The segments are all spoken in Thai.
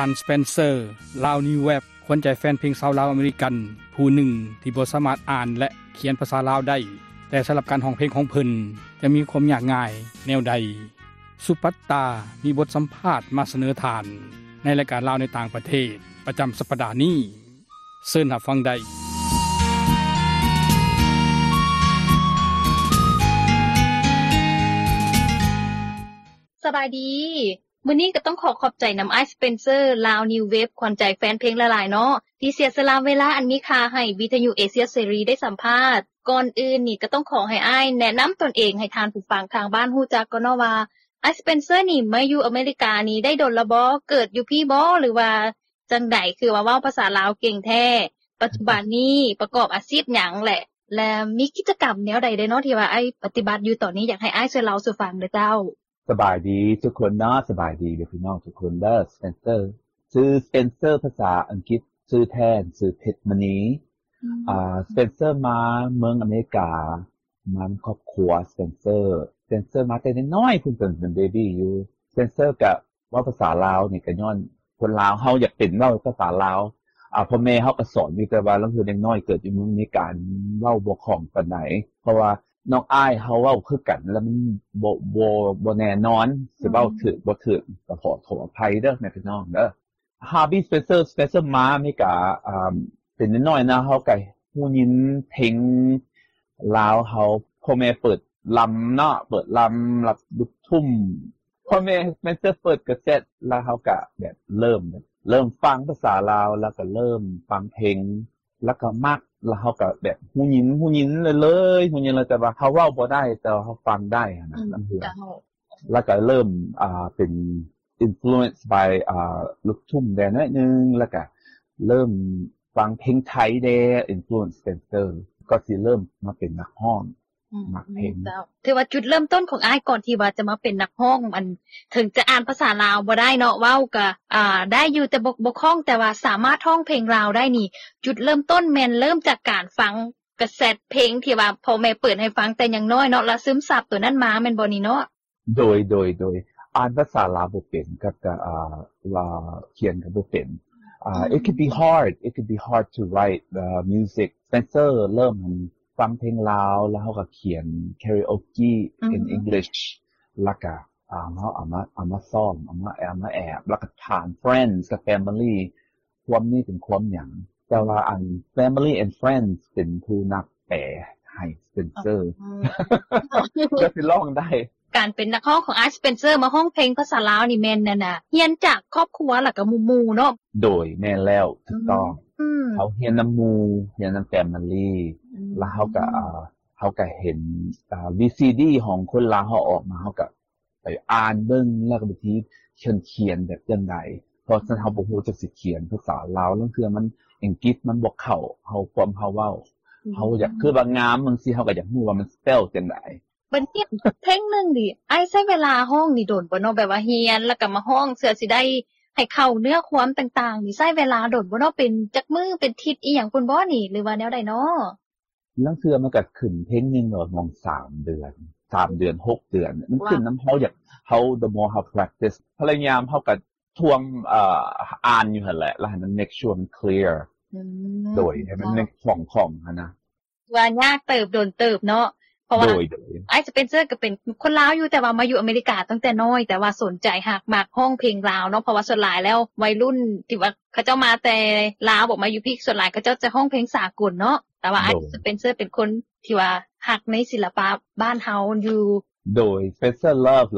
านสเปนเซอร์ลาวนิวเว็บขวัญใจแฟนเพลงชาวลาวอเมริกันผู้หนึ่งที่บ่สามารถอ่านและเขียนภาษาลาวได้แต่สำหรับการร้องเพลงของเพิ่นจะมีความยากง่ายแนวใดสุปัตตามีบทสัมภาษณ์มาเสนอทานในรายการลาวในต่างประเทศประจำสัปดาห์นี้เชิญรับฟังได้สบายดีมื้อนี้ก็ต้องขอบใจนำไอสเปนเซอร์ลาวนิวเวฟขวัญใจแฟนเพลงหลายๆเนาะที่เสียสละเวลาอันมีค่าให้วิทยุเอเชียเสรีได้สัมภาษณ์ก่อนอื่นนี่ก็ต้องขอให้อ้ายแนะนำตนเองให้ทานผู้ฟังทางบ้านฮู้จักก่อนเนาะว่าไอสเปนเซอร์นี่มาอยู่อเมริกานี่ได้ดนละบ่เกิดอยู่พี่บ่หรือว่าจังได๋คือว่าเว้าภาษาลาวเก่งแท้ปัจจุบันนี้ประกอบอาชีพหยังแหละและมีกิจกรรมแนวใดได้เนาะที่ว่าอ้ายปฏิบัติอยู่ตอนนี้อยากให้อ้ายช่วยเล่าสู่ฟังเด้อเจ้าสบายดีทุกคนเนาะสบายดีเด้อพี่น้องทุกคนเด้อสเปนเซอร์ชื่อสเปนเซอร์ภาษาอังกฤษชื่อแทนชื่อเพชรมณีสเปนเซอร์มาเมืองอเมริกามันครอบครัวสเปนเซอร์มาแต่น้อยๆเพิ่นเป็นเบบี้อยู่สเปนเซอร์ก็ว่าภาษาลาวนี่ก็ย้อนคนลาวเฮาอยากเป็นเว้าภาษาลาวพ่อแม่เฮาก็สอนอยู่แต่ว่าลางเทื่อเด็กน้อยเกิดอยู่เมืองอเมริกาเว้าบ่คล่องปานใดเพราะว่าน้องอ้ายเฮาเว้าคือกันแล้วมันบ่แน่นอนสิเว้าถูกบ่ถูกก็ขออภัยเด้อแม่พี่น้องเด้อ Hobby Spencer มาอเมริกาเป็นน้อยๆนะเฮาก็ฮู้ยินเพลงลาวเฮาพ่อแม่เปิดลำเนาะเปิดลำรับลูกทุ่งพ่อแม่ Spencer เปิดกาเซ็ตแล้วเฮาก็แบบเริ่มฟังภาษาลาวแล้วก็เริ่มฟังเพลงแล้วก็มักแล้วเฮาก็แบบฮู้ยินฮู้ยินเลยแต่ว่าเฮาเว้าบ่ได้แต่เฮาฟังได้นะลำเทื่อแล้วก็เริ่มเป็น influence by ลูกทุ่งแดนนิดนึงแล้วก็เริ่มฟังเพลงไทยแด influence Spencer ก็สิเริ่มมาเป็นนักร้องมักเพลงถือว่าจุดเริ่มต้นของอ้ายก่อนที่ว่าจะมาเป็นนักร้องมันถึงจะอ่านภาษาลาวบ่ได้เนาะเว้าก็ได้อยู่แต่บ่คล่องแต่ว่าสามารถร้องเพลงลาวได้นี่จุดเริ่มต้นแม่นเริ่มจากการฟังกาเซ็ตเพลงที่ว่าพ่อแม่เปิดให้ฟังแต่ยังน้อยเนาะแล้วซึมซับตัวนั้นมาแม่นบ่นี่เนาะโดยอ่านภาษาลาวบ่เป็นก็ว่าเขียนก็บ่เป็นit could be hard to write music Spencer เริ่มฟังเพลงลาวแล้วเฮาก็เขียน karaoke in English แล้วก็เฮาเอามาซ้อมเอามาแอบแล้วก็ถาม friends กับ family ความนี้เป็นความหยังแต่ว่าอัน family and friends เป็นผู้นักแปลให้ Spencer ก็สิร้องได้การเป็นนักร้องของIce Spencer มาร้องเพลงภาษาลาวนี่แม่นนั่นน่ะเรียนจากครอบครัวแล้วก็หมู่ๆเนาะโดยแม่นแล้วถูกต้องเขาเรียนนำหมู่เรียนนำ family แล้วเฮาก็เห็นVCD ของคนลาวเฮาออกมาเฮาก็ไปอ่านเบิ่งแล้วก็บางทีเขียนแบบจังได๋เพราะฉะนั้นเฮาบ่ฮู้จักสิเขียนภาษาลาวลางเทื่อมันอังกฤษมันบ่เข้าเฮาความเฮาเว้าเฮาอยากคือว่างามบางทีเฮาก็อยากรู้ว่ามัน spell จังได๋บัดนี้เพลงนึงดิอ้ายใช้เวลาร้องนี่โดนบ่เนาะแบบว่าเรียนแล้วก็มาร้องเพื่อสิได้ให้เข้าเนื้อความต่างๆนี่ใช้เวลาโดนบ่เนาะเป็นจักมื้อเป็นทิศอีหยังพุ่นบ่นี่หรือว่าแนวใดเนาะลางเทื่อมันก็ขึ้นเพลงนึงเนาะมอง3 เดือน6 เดือนมันขึ้นนำเฮาอยากเฮา the more how practice พยายามเฮาก็ทวงอ่านอยู่หั่นแหละแล้วให้มัน make sure มัน clear โดยให้มันคล่องหั่นนะว่ายากเติบโดนเติบเนาะเพราะว่าไอ้สเปนเซอร์ก็เป็นคนลาวอยู่แต่ว่ามาอยู่อเมริกาตั้งแต่น้อยแต่ว่าสนใจฮักมักร้องเพลงลาวเนาะเพราะว่าส่วนหลายแล้ววัยรุ่นที่ว่าเขาเจ้ามาแต่ลาวบอกมาอยู่พี่ส่วนหลายเขาเจ้าจะร้องเพลงสากลเนาะแต่ว่าไอ้สเปนเซอร์เป็นคนที่ว่าฮักในศิลปะบ้านเฮาอยู่โดย Spencer love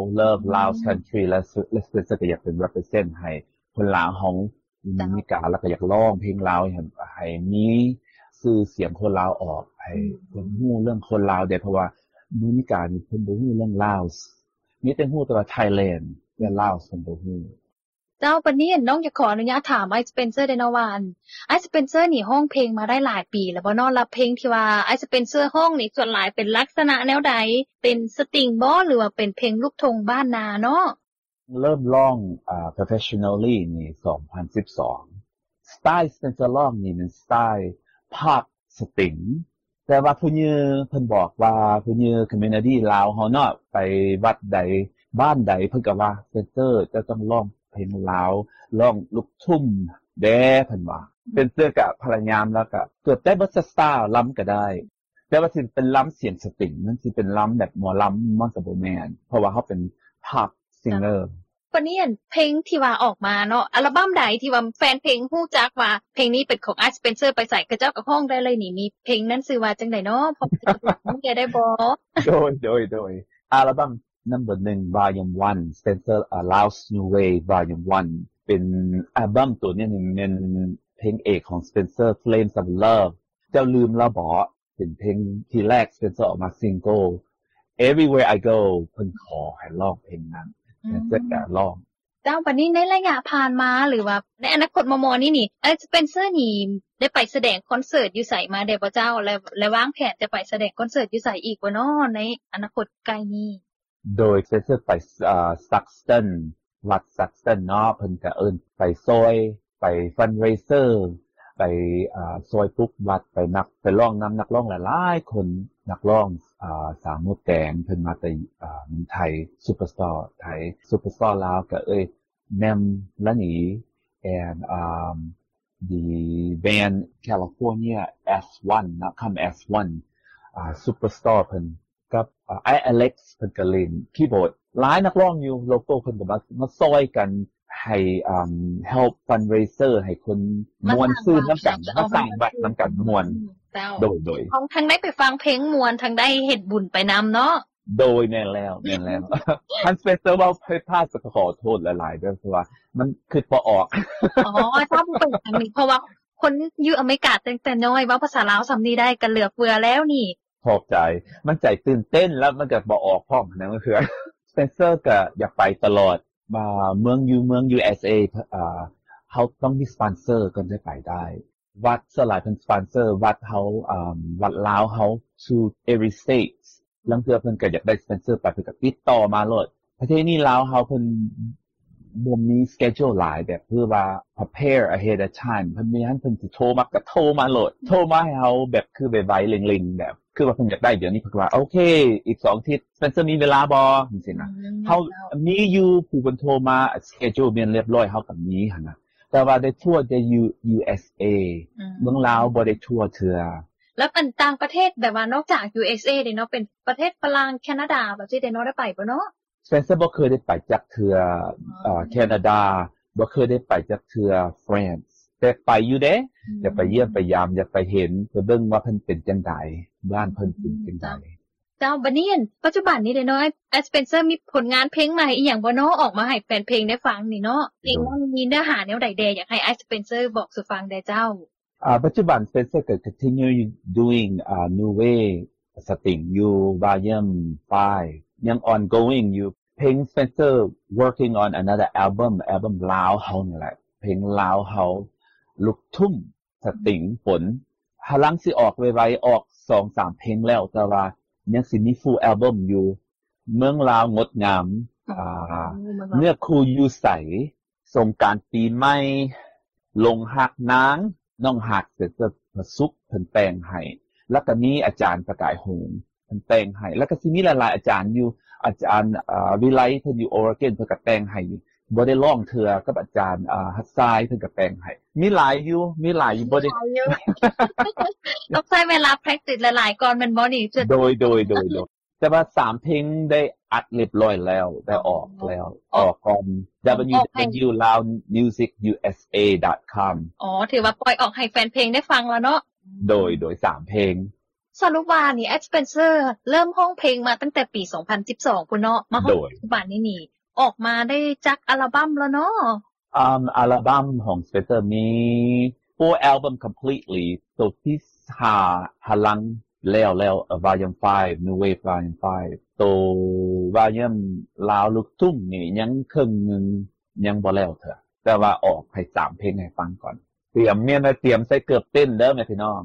Laos country และ Spencer ก็อยากเป็น represent ให้คนลาวของอเมริกาแล้วก็อยากร้องเพลงลาวให้มีชื่อเสียงคนลาวออกให้คนฮู้เรื่องคนลาวเพราะว่าอเมริกานี่เพิ่นบ่ฮู้เรื่องลาวมีแต่ฮู้แต่ว่า Thailand และลาวเพิ่นบ่ฮู้เจ้าปานนี้น้องจะขออนุญาตถามไอ้สเปนเซอร์ได้เนาะว่าไอ้สเปนเซอร์นี่ร้องเพลงมาได้หลายปีแล้วบ่เนาะแล้วเพลงที่ว่าไอ้สเปนเซอร์ร้องนี่ส่วนหลายเป็นลักษณะแนวใดเป็นสตริงบ่หรือว่าเป็นเพลงลูกทุ่งบ้านนาเนาะเริ่มร้องprofessionally นี่2012สไตล์ Spencer ร้องนี่มันสไตล์พอปสตริงแต่ว่าผู้ยือเพิ่นบอกว่าผู้ยือ community ลาวเฮาเนาะไปวัดใดบ้านใดเพิ่นก็ว่า Spencer จะต้องร้องเพลงลาวร้องลูกทุ่งแด้เพิ่นว่าเป็นเสื้อกับพยายามแล้วก็เกือบได้เบิดสไตล์ล้ำก็ได้แต่ว่าสิเป็นล้ำเสียงสตริงมันสิเป็นล้ำแบบหมอล้ำมันก็บ่แม่นเพราะว่าเขาเป็นพอปซิงเกอร์ปานนี้เพลงที่ว่าออกมาเนาะอัลบั้มใดที่ว่าแฟนเพลงฮู้จักว่าเพลงนี้เป็นของ Ice Spencer ไปใส่กระเจ้ากับห้องได้เลยนี่มีเพลงนั้นชื่อว่าจังได๋เนาะพอจะบอกแกได้บ่โดยอัลบั้ม number 1 volume 1 Spencer Allows New Way volume 1เป็นอัลบั้มตัวนี้เป็นเพลงเอกของ Spencer Flames of Love เจ้าลืมแล้วบ่เป็นเพลงที่แรก Spencer ออกมาซิงเกิล Everywhere I Go เพิ่นขอให้ร้องเพลงนั้นSpencer ก็ร้องเจ้าบัดนี้ในระยะผ่านมาหรือว่าในอนาคตมอนี่ Ice Spencer นี่ได้ไปแสดงคอนเสิร์ตอยู่ไสมาได้บ่เจ้าและวางแผนจะไปแสดงคอนเสิร์ตอยู่ไสอีกบ่เนาะในอนาคตใกล้นี้โดย Spencer ไปSaxton วัด Saxton เนาะเพิ่นก็ไปซอยไปฟันเรเซอร์ไปซอยปุ๊บวัดไปร้องนำนักร้องหลายๆคนนักร้องสามมดแดงเพิ่นมาแต่เมืองไทยซุปเปอร์สตาร์ไทยซุปเปอร์สตาร์ลาวก็แนมละหนี and the band California S1 นะคำ S1 Superstar เพิ่นกับAlex เพิ่นก็เล่นคีย์บอร์ดหลายนักร้องอยู่โลโก้เพิ่นก็มาซอยกันให้help fundraiser ให้คนมวนซื้อนำกันมาสร้างบัตรนำกันมวนโดยทั้งได้ไปฟังเพลงมวนทั้งได้เฮ็ดบุญไปนำเนาะโดยแน่แล้วท่าน Spencer ว่าพลาดก็ขอโทษหลายๆด้วยเพราะว่ามันคิดบ่ออกถ้าผู้เป็นอย่างนี้เพราะว่าคนอยู่อเมริกาตั้งแต่น้อยเว้าภาษาลาวซำนี้ได้ก็เหลือเฟือแล้วนี่ขอบใจมันใจตื่นเต้นแล้วมันก็บ่ออกพร้อมนั่นก็คือ Spencer ก็อยากไปตลอดมาเมือง USA เขาต้องมีสปอนเซอร์ก่อนจะไปได้วัดสลายเป็นสปอนเซอร์วัดเฮาวัดลาวเฮา to every state ลังเทื่อเพิ่นก็อยากได้สปอนเซอร์ไปเพิ่นก็ติดต่อมาโลดประเทศนี้ลาวเฮาเพิ่นบ่มี schedule หลายแบบเพื่อว่า prepare ahead of time เพิ่นมีเพิ่นสิโทรมาโลดโทรมาให้เฮาแบบคือไวๆเร่งๆแบบคือว่าเพิ่นอยากได้เดี๋ยวนี้เพิ่นว่าโอเคอีก2อาทิตย์สปอนเซอร์มีเวลาบ่จังซี่นะเฮามีอยู่ผู้เพิ่นโทรมา schedule แม่นเรียบร้อยเฮาก็มีหั่นน่ะแต่ว่าได้ทั่วได้ USA เมืองลาวบ่ได้ทั่วเทื่อแล้วอันต่างประเทศแบบว่านอกจาก USA เด้เนาะเป็นประเทศฝรั่งแคนาดาแบบซี่ได้เนาะได้ไปบ่เนาะ Spencer บ่เคยได้ไปจักเทื่อแคนาดาบ่เคยได้ไปจักเทื่อ France แต่ไปอยู่เด้อยากไปเยี่ยมไปยามอยากไปเห็นไปเบิ่งว่าเพิ่นเป็นจังได๋บ้านเพิ่นเป็นจังได๋เจ้าบัดนี้ปัจจุบันนี้เด้เนาะSpencer มีผลงานเพลงใหม่อีหยังบ่เนาะออกมาให้แฟนเพลงได้ฟังนี่เนาะเพลงมันมีเนื้อหาแนวใดแดอยากให้Spencer บอกสู่ฟังได้เจ้าปัจจุบัน Spencer ก็ continue doing new way sting you volume 5ยัง ongoing อยู่เพลง Spencer working on another album ลาวเฮานี่แหละเพลงลาวเฮาลูกทุ่งสติงฝนหลังสิออกไวๆออก 2-3 เพลงแล้วแต่ว่ายังสิมี full album อยู่เมืองลาวงดงามเนื้อคู่อยู่ใสสงกรานต์ปีใหม่ลงหักนางน้องหักเสร็จจะมาซุกเพิ่นแต่งให้แล้วก็มีอาจารย์ประกายหงส์เพิ่นแต่งให้แล้วก็สิมีหลายๆอาจารย์อยู่อาจารย์วิไลเพิ่นอยู่ออร์แกนเพิ่นก็แต่งให้บ่ได้ร้องเทื่อกับอาจารย์ฮัดซายเพิ่นก็แต่งให้มีหลายอยู่บ่ได้ต้องใช้เวลา practice หลายๆก่อนแม่นบ่นี่โดยแต่ว่า3เพลงได้อัดเรียบร้อยแล้วได้ออกแล้วออกก่อน www.loudmusicusa.com ถือว่าปล่อยออกให้แฟนเพลงได้ฟังแล้วเนาะโดย3เพลงสรุปว่านี่ Spencer เริ่มร้องเพลงมาตั้งแต่ปี2012พุ่นเนาะมาฮอดปัจจุบันนี้ออกมาได้จักอัลบั้มแล้วเนาะอัลบั้มของ Spencer มี 4 album completely so ที่5หลังแล้ว volume 5 New Wave volume 5 so volume ลาวลูกทุ่งนี่ยังครึ่งนึงยังบ่แล้วเถอะแต่ว่าออกให้3เพลงให้ฟังก่อนเตรียมใส่เกือบเต้นเด้อแม่พี่น้อง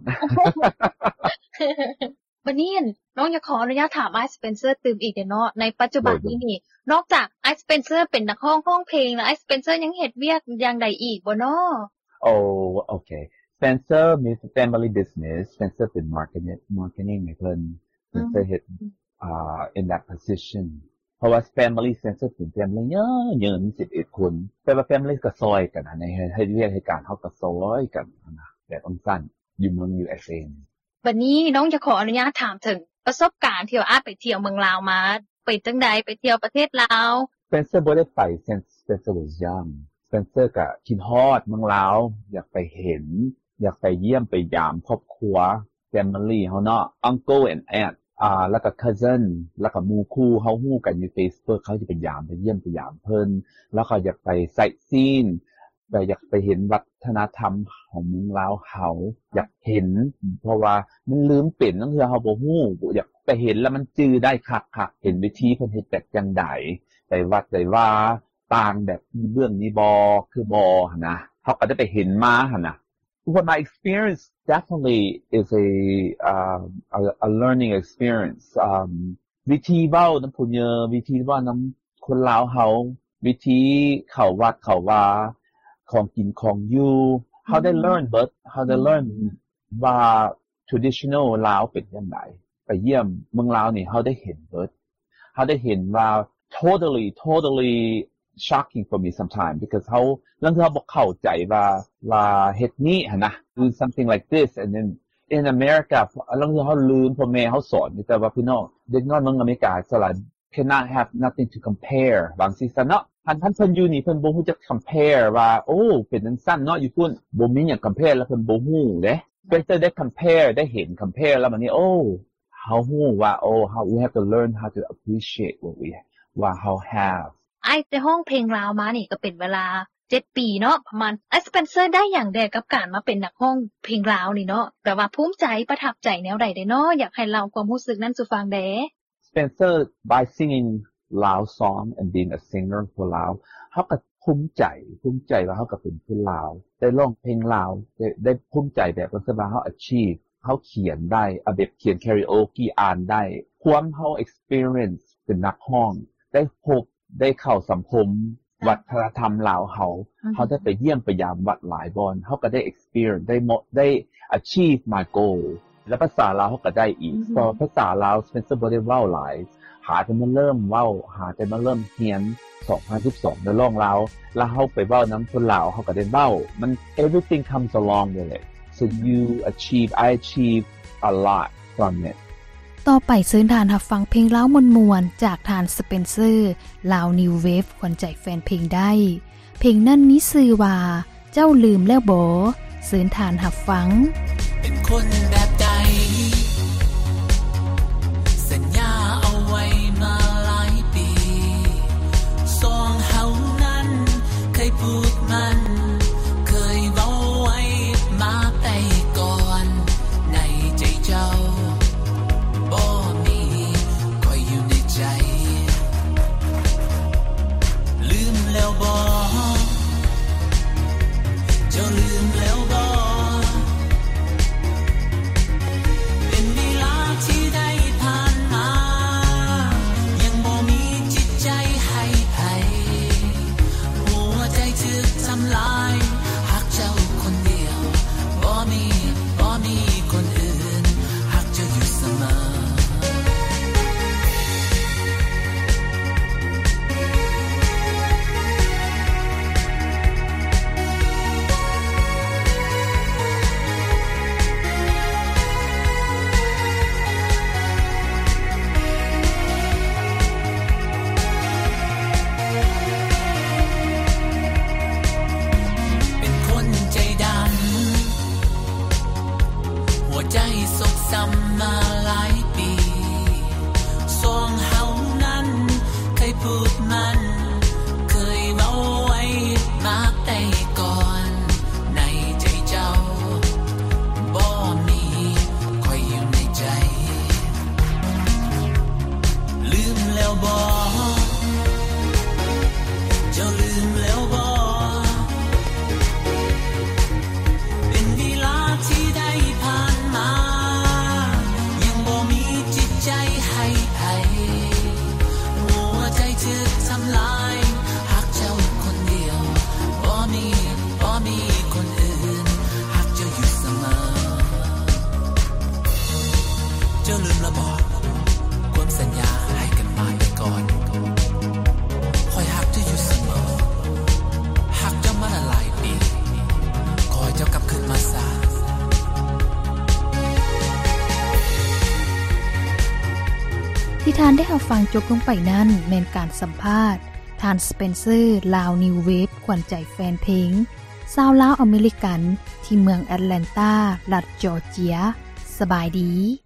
บัดนี้น้องอยากขออนุญาตถาม Ice Spencer ตื่มอีกเนาะในปัจจุบันนี้นี่นอกจาก Ice Spencer เป็นนักร้องเพลงแล้ว Ice Spencer ยังเฮ็ดเวียกอย่างใดอีกบ่เนาะโอเค Spencer มี family business Spencer เป็น marketing ให้เพิ่น Spencer เฮ็ดin that position เพราะว่า family sensor เป็น family เยอะ11คนแต่ว่า family ก็ซอยกันในให้เรียกให้การเฮาก็ซอยกันนะแบบสั้นๆอยู่เมือง USA บัดนี้น้องจะขออนุญาตถามถึงประสบการณ์ที่อาจไปเที่ยวเมืองลาวมาไปจังใดไปเที่ยวประเทศลาว Spencer บ่ได้ไป Spencer was young Spencer ก็คิดฮอดเมืองลาวอยากไปเห็นอยากไปเยี่ยมไปยามครอบครัว family เฮาเนาะ uncle and aunt แล้วก็ cousin แล้วก็หมู่คู่เฮาฮู้กันอยู่ Facebook เขาจะไปยามไปเยี่ยมไปยามเพิ่นแล้วก็อยากไป sightseeing แต่อยากไปเห็นวัฒนธรรมของเมืองลาวเฮาอยากเห็นเพราะว่ามันลืมเป็นนั่นคือเฮาบ่ฮู้อยากไปเห็นแล้วมันจื้อได้คักๆเห็นวิธีเพิ่นเฮ็ดแบบจังได๋ไปวัดได้ว่าต่างแบบมีเรื่องนี้บ่คือบ่หั่นนะเฮาก็ได้ไปเห็นมาหั่นน่ะWhat my experience definitely is a learning experience วิธีเว้านำผู้เยอะวิธีเว้านำคนลาวเฮาวิธีเข้าวัดเข้าว่าของกินของอยู่ how they learn ว่า traditional ลาวเป็นจังได๋ไปเยี่ยมเมืองลาวนี่ how ได้เห็นเบิด how ได้เห็นว่า totally shocking for me sometimes because เฮาลางเทื่อบ่เข้าใจว่าเฮ็ดนี้หั่นนะ do something like this and then in America ลางเทื่อเฮาลืมพ่อแม่เฮาสอนแต่ว่าพี่น้องเด็กน้อยเมืองอเมริกาสลัด cannot have nothing to compare บางทีซะเนาะท่านเพิ่นอยู่นี่เพิ่นบ่ฮู้จัก compare ว่าโอ้เป็นจังซั่นเนาะอยู่พุ่นบ่มีหยัง compare แล้วเพิ่นบ่ฮู้เด้แต่ได้ compare ได้เห็น compare แล้วมันนี่โอ้เฮาฮู้ว่าโอ้ how we have to learn how to appreciate what we how have ไอ้แต่ห้องเพลงลาวมานี่ก็เป็นเวลา7ปีเนาะประมาณไอ้สเปนเซอร์ได้อย่างใดกับการมาเป็นนักร้องเพลงลาวนี่เนาะแต่ว่าภูมิใจประทับใจแนวใดได้เนาะอยากให้เล่าความรู้สึกนั้นสู่ฟังแด Spencer by singing Lao song and being a singer for Lao เฮาก็ภูมิใจว่าเฮาก็เป็นคนลาวได้ร้องเพลงลาวได้ภูมิใจแบบว่าเฮา achieve เฮาเขียนได้แบบเขียน karaoke อ่านได้ความเฮา experience เป็นนักร้องได้พบได้เข้าสังคมวัฒนธรรมลาวเฮาได้ไปเยี่ยมไปยามวัดหลายบ่อนเฮาก็ได้ experience ได้ achieve my goal และภาษาลาวเฮาก็ได้อีกเพราะภาษาลาว Spencer บ่ได้เว้าหลายหาแต่มาเริ่มเว้าหาแต่มาเริ่มเรียน2012ได้ร้องลาวแล้วเฮาไปเว้านำคนลาวเฮาก็ได้เว้ามัน everything comes along with it so I achieve a lot from it ต่อไปเชิญทานรับฟังเพลงลาวมวลๆจากทานสเปนเซอร์ลาวนิวเวฟขวัญใจแฟนเพลงได้เพลงนั้นมีชื่อว่าเจ้าลืมแล้วบ่เชิญทานรับฟังเป็นคนแบบใดสัญญาเอาไว้มาหลายปีสองเฮานั้นเคยพูดมันเคยเว้าไว้มาแต่ก่อนในใจเจ้าบ่มีคอยอยู่ในใจลืมแล้วบ่เจ้าลืมแล้วบ่เป็นเวลาที่ได้ผ่านมายังบ่มีจิตใจให้ไผหัวใจถูกทำลายหักเจ้าคนเดียวบ่มีคนอื่นหักเจ้าอยู่เสมอใจสกซ้ำมาหลายปีสองเฮานั้นเคยพูดมันเคยเว้าไว้มาแต่ก่อนในใจเจ้าบ่มีคอยอยู่ในใจลืมแล้วบ่เจ้าลืมแล้วบ่เป็นเวลาที่ได้ผ่านยังบ่มีจิตใจให้ไผหัวใจถูกทำลายหักเจ้าคนเดียวบ่มีคนอื่นหักเจ้าอยู่เสมอเจ้าลืมแล้วบ่ความสัญญาให้กันมาแต่ก่อนที่ทานได้รับฟังจบลงไปนั้นแม่นการสัมภาษณ์ทานสเปนเซอร์ลาวนิวเวฟขวัญใจแฟนเพลงชาวลาวอเมริกันที่เมืองแอตแลนตารัฐจอร์เจียสบายดี